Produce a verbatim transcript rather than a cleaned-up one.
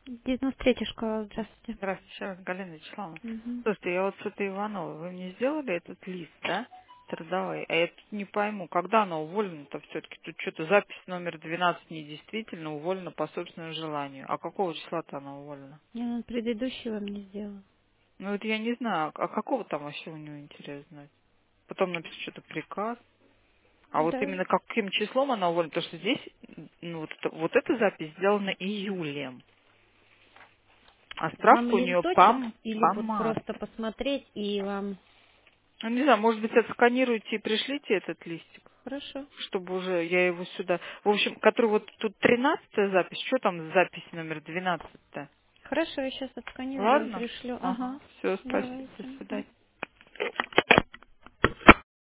девяносто третья школа, здравствуйте. Здравствуйте, еще раз, Галина Вячеславовна. Мгм. Слушайте, я вот с этой Ивановой, вы мне сделали этот лист, да, трудовой? А я тут не пойму, когда она уволена-то все-таки? Тут что-то запись номер двенадцать недействительно, уволена по собственному желанию. А какого числа-то она уволена? Я предыдущий вам не сделала. Ну вот я не знаю, а какого там вообще у нее интерес знать? Потом написано что-то приказ. А вот Да. именно каким числом она уволена? Потому что здесь, ну, вот, это- вот эта запись сделана июлем, а Вам справка у нее по, листочек или по вот март. просто посмотреть и вам... Ну, не знаю, может быть, отсканируйте и пришлите этот листик, Хорошо. чтобы уже я его сюда... В общем, который вот тут тринадцатая запись, что там запись номер двенадцать-то? Хорошо, я сейчас отсканирую и Ладно? пришлю. Ага. Ага, все, спасибо, до Давайте. свидания.